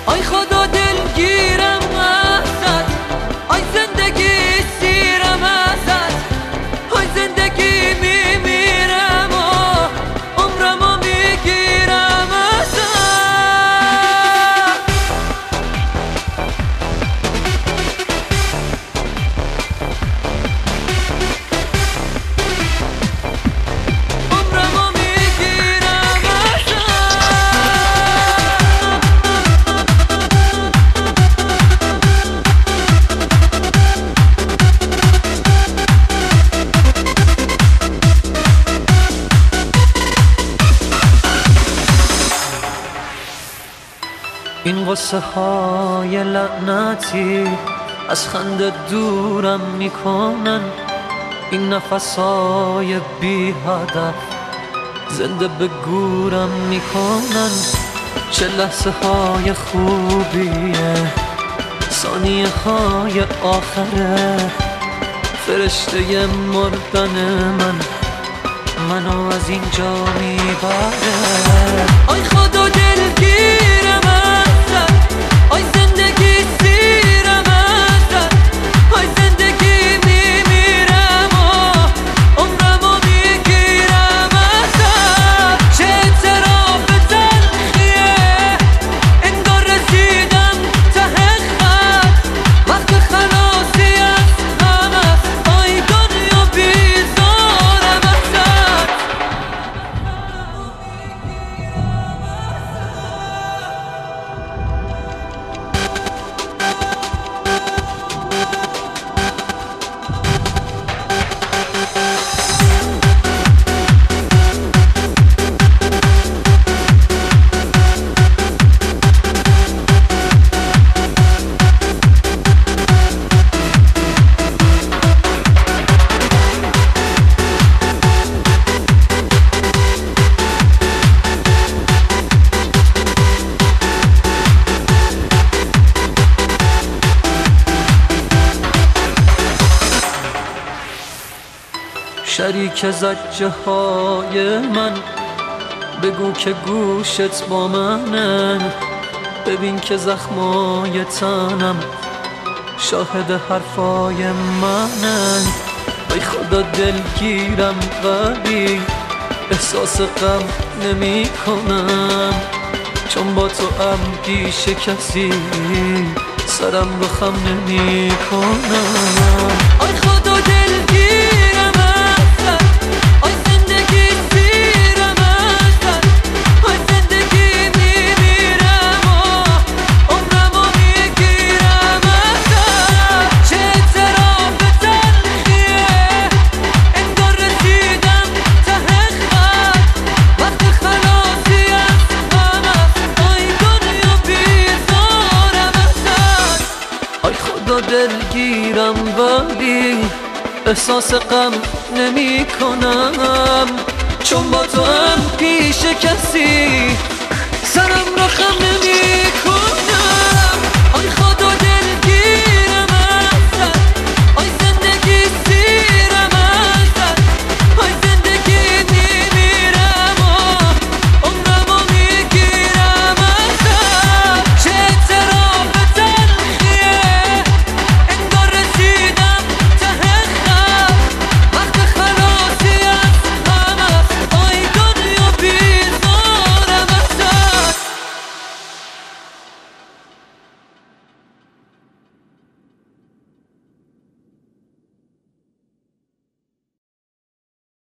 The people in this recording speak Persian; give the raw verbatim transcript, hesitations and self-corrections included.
آی خدا دلگیرم ازت، آی زندگی سیرم ازت، آی زندگی میمیرم و عمرمو میگیرم ازت. این قصه های لعنتی از خنده دورم میکنن، این نفس های بی هدف زنده به گورم میکنن. چه لحظه های خوبیه، ثانیه های آخره، فرشته مردن من منو از اینجا میبره. آی خدا دلگیرم ازت، آی زندگی سیرم ازت، آی زندگی میمیرم و عمرمو میگیرم ازت. چه اعتراف تلخیه، انگار رسیدم ته خط، وقت خلاصی از غم است، آی دنیا بیزارم ازت. شریک زجه های من، بگو که گوشت با منه، ببین که زخمای تنم شاهد حرفای منه. ای خدا دلگیرم ولی احساس غم نمی کنم، چون با تو هم پیش کسی سرم رو خم نمی کنم. آی خدا دلگیرم ازت، آی زندگی سیرم ازت، آی زندگی میمیرم و عمرمو میگیرم ازت. چه اعتراف تلخیه، انگار رسیدم ته خط، وقت خلاصی از غم است، آی دنیا بیزارم ازت. آی خدا دلگیرم ولی احساس غم نمی کنم، چون با تو هم پیش کسی سرم